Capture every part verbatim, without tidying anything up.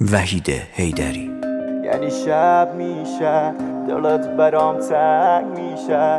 وحید حیدری. یعنی شب میشه دلت برام تنگ میشه،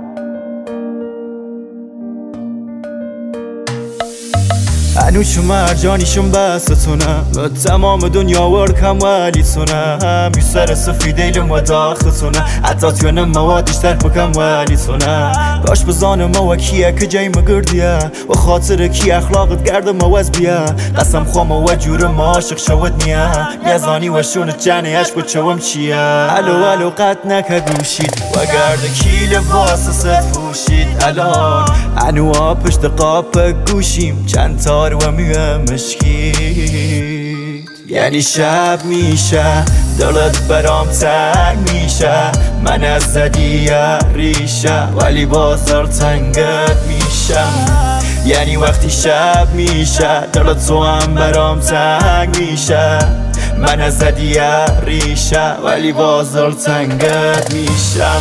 هنوز مرجانیشون بستونم و تمام دنیا ورکم ولی تونم یه سر سفید ایلم و داختونم حتی توی موادش تر بکم ولی تونم باش بزانم و کیه که جای مگردیه و خاطر کی اخلاقت گرده موز بیه قسم خوام و جورم عاشق شود نیه یزانی و شونت جنه عشق و چوم چیه الو الو قد نکه گوشید و گرده کی لباس ست پوشید الان انواع پشت قاپ گوشیم چند تا و میوه مشکید. یعنی شب میشه دلت برام تنگ میشه، من از زدی ریشه ولی بازار تنگت میشم. یعنی وقتی شب میشه دلت تو هم برام تنگ میشه، من از زدی ریشه ولی بازار تنگت میشم.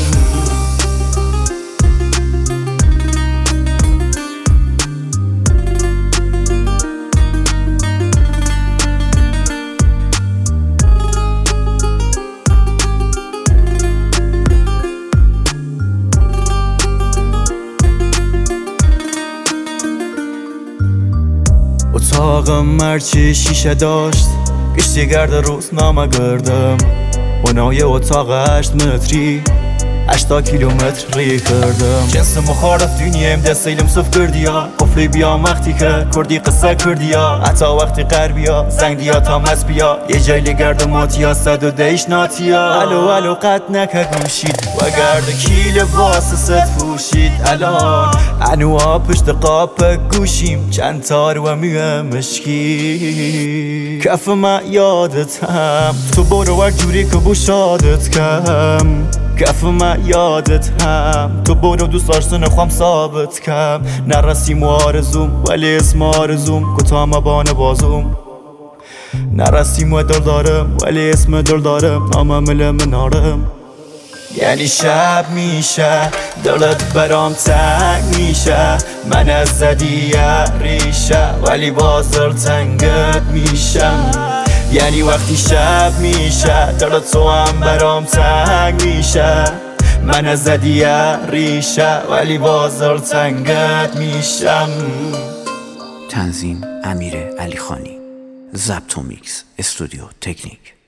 اتاقم مرچی شیشه داشت، گشتی گرد روز نامه گردم اونای اتاق هشت متری هشتا کیلومتر ری کردم. جنس مخالف دنیم دست ایلم صف کردیا قفلی بیام وقتی که کردی قصه کردیا حتی وقتی قربیا زنگ دیا تا مز بیا یه جایلی گرد ماتیا صد و دیش ناتیا الو الو قد نکه گوشید و گرد کی لباس ست پوشید الان انواع پشت قاپ گوشیم چند تار و میوه مشکی کف ما یادتم تو برو ور جوری که بو شادت کم کف ما یادت هم تو برو دوست داشتن خوام ثابت کم نرسیم و آرزوم ولی اسم آرزوم کتام بان بازوم نرسیم و دل دارم ولی اسم دل دارم نام مل منارم. یعنی شب میشه دلت برام تنگ میشه، من از زدی ریشه ولی بازار تنگت میشم. یعنی وقتی شب میشه دلت تو هم برام تنگ میشه، من از زدی ریشه ولی بازار تنگت میشم. تنظیم امیر علی خانی، ضبط و میکس استودیو تکنیک.